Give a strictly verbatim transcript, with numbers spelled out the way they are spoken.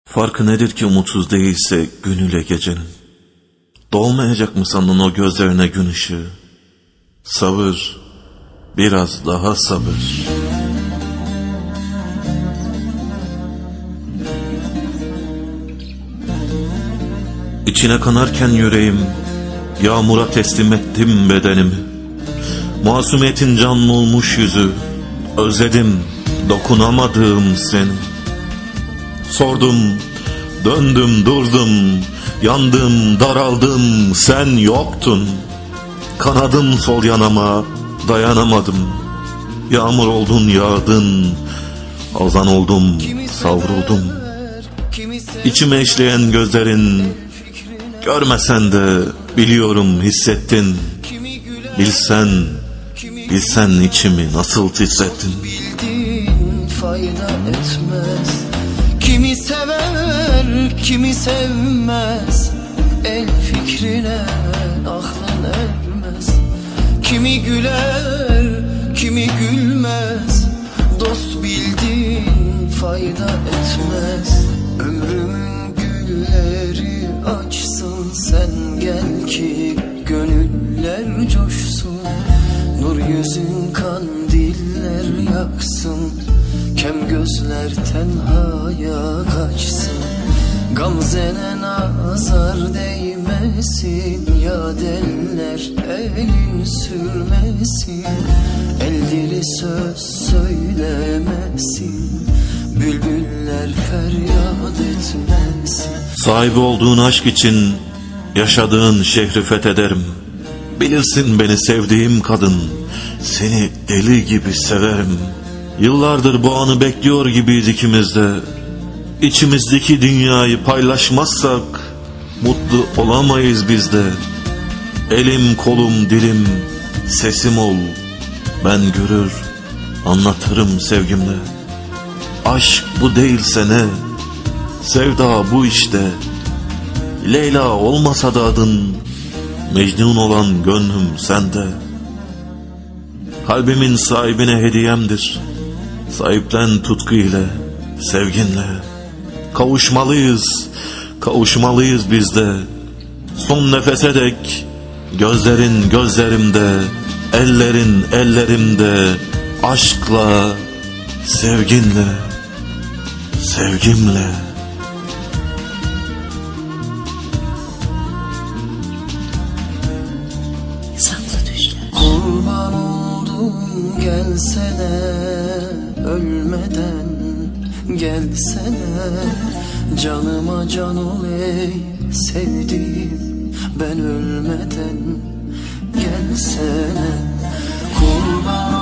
Farkı nedir ki umutsuz değilse günüyle gecenin? Dolmayacak mı sandın o gözlerine gün ışığı? Sabır, biraz daha sabır. İçine kanarken yüreğim, yağmura teslim ettim bedenimi. Masumiyetin canlı olmuş yüzü, özledim dokunamadığım seni. Sordum, döndüm durdum, yandım daraldım, sen yoktun. Kanadım sol yanama, dayanamadım. Yağmur oldun yağdın, azan oldum savruldum. İçime işleyen gözlerin, görmesen de biliyorum hissettin. Bilsen, bilsen içimi nasıl titrettin. Bildiğin fayda etmez. Kimi sever, kimi sevmez. El fikrine aklın ermez. Kimi güler, kimi gülmez. Dost bildiğin fayda etmez. Ömrümün gülleri açsın, sen gel ki gönüller coşsun. Nur yüzün kandiller yaksın, kem gözler tenhaya kaçsın. Gamzene nazar değmesin, yad eller elin sürmesin. El dili söz söylemesin, bülbüller feryat etmesin. Sahibi olduğun aşk için yaşadığın şehri fethederim. Bilirsin beni sevdiğim kadın, seni deli gibi severim. Yıllardır bu anı bekliyor gibiyiz ikimiz de. İçimizdeki dünyayı paylaşmazsak mutlu olamayız biz de. Elim kolum dilim sesim ol, ben görür anlatırım sevgimle. Aşk bu değilse ne, sevda bu işte. Leyla olmasa da adın, Mecnun olan gönlüm sende. Kalbimin sahibine hediyemdir, sahiplen tutku ile, sevginle. Kavuşmalıyız, kavuşmalıyız biz de. Son nefese dek gözlerin gözlerimde, ellerin ellerimde. Aşkla, sevginle, sevgimle. Kurban oldum gelsene, ölmeden gelsene. Canıma can ol ey sevdiğim, ben ölmeden gelsene. Kurban